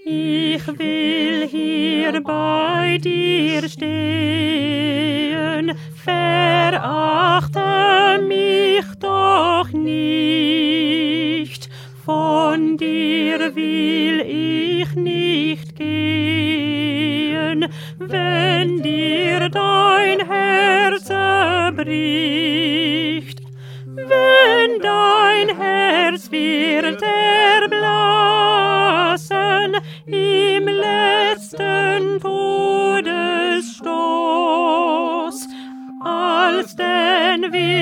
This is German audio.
Ich will hier bei dir stehen, verachte mich doch nicht, von dir will ich nicht gehen, wenn dir dein Herz zerbricht. Wenn dein Herz wird erblassen im letzten Todesstoß, als denn wir